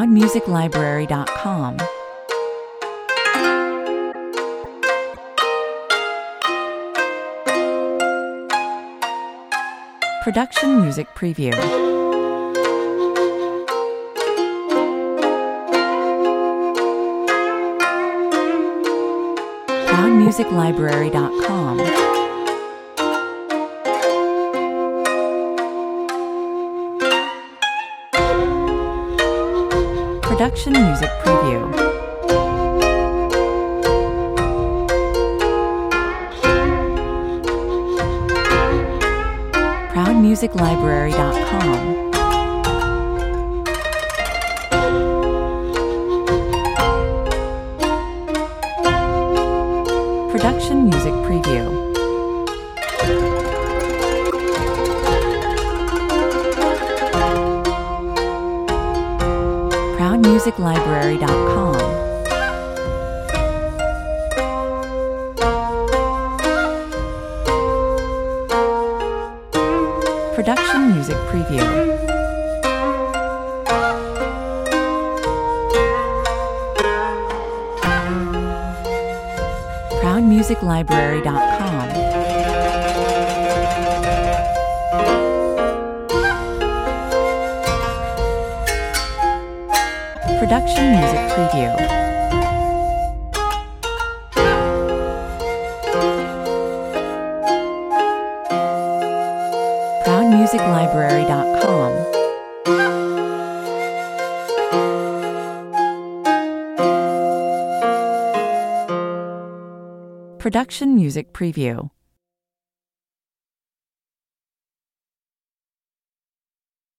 ProudMusicLibrary.com. Production Music Preview. ProudMusicLibrary.com. Production Music Preview. ProudMusicLibrary.com. Production Music Preview. ProudMusicLibrary.com. Production Music Preview. ProudMusicLibrary.com. Production Music Preview. ProudMusicLibrary.com. Production Music Preview.